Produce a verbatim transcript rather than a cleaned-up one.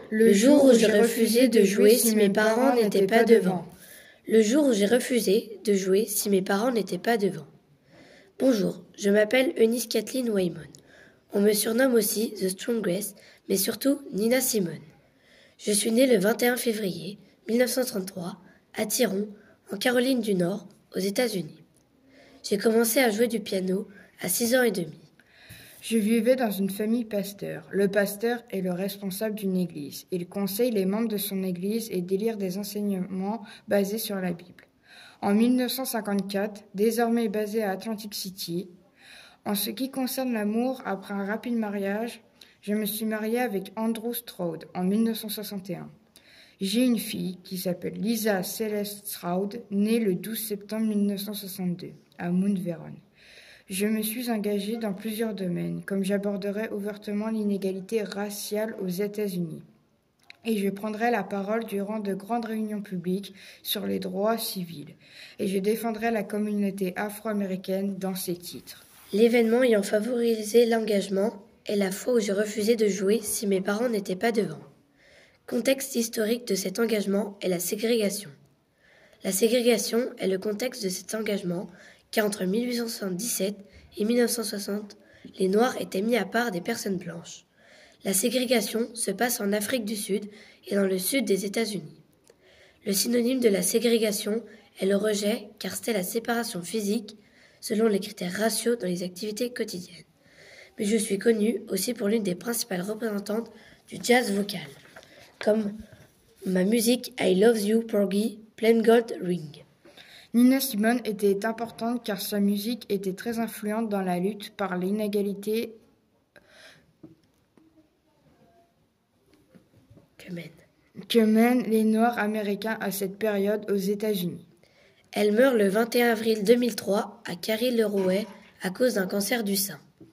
Le jour où j'ai refusé de jouer si mes parents n'étaient pas devant. Le jour où j'ai refusé de jouer si mes parents n'étaient pas devant. Bonjour, je m'appelle Eunice Kathleen Waymon. On me surnomme aussi The Strongest, mais surtout Nina Simone. Je suis née le vingt et un février mille neuf cent trente-trois à Tyrone, en Caroline du Nord, aux États-Unis. J'ai commencé à jouer du piano à six ans et demi. Je vivais dans une famille pasteur. Le pasteur est le responsable d'une église. Il conseille les membres de son église et délire des enseignements basés sur la Bible. En mille neuf cent cinquante-quatre, désormais basé à Atlantic City, en ce qui concerne l'amour, après un rapide mariage, je me suis mariée avec Andrew Stroud en mille neuf cent soixante et un. J'ai une fille qui s'appelle Lisa Celeste Stroud, née le douze septembre mille neuf cent soixante-deux à Mount Vernon. Je me suis engagée dans plusieurs domaines, comme j'aborderai ouvertement l'inégalité raciale aux États-Unis. Et je prendrai la parole durant de grandes réunions publiques sur les droits civils. Et je défendrai la communauté afro-américaine dans ces titres. L'événement ayant favorisé l'engagement est la fois où j'ai refusé de jouer si mes parents n'étaient pas devant. Contexte historique de cet engagement est la ségrégation. La ségrégation est le contexte de cet engagement car entre mille huit cent soixante-dix-sept et mille neuf cent soixante, les Noirs étaient mis à part des personnes blanches. La ségrégation se passe en Afrique du Sud et dans le sud des États-Unis. Le synonyme de la ségrégation est le rejet car c'était la séparation physique selon les critères raciaux dans les activités quotidiennes. Mais je suis connue aussi pour l'une des principales représentantes du jazz vocal, comme ma musique I Love You Porgy, Plain Gold Ring. Nina Simone était importante car sa musique était très influente dans la lutte par l'inégalité que mènent. que mènent les Noirs américains à cette période aux États-Unis. Elle meurt le vingt et un avril deux mille trois à Carrie-le-Rouet à cause d'un cancer du sein.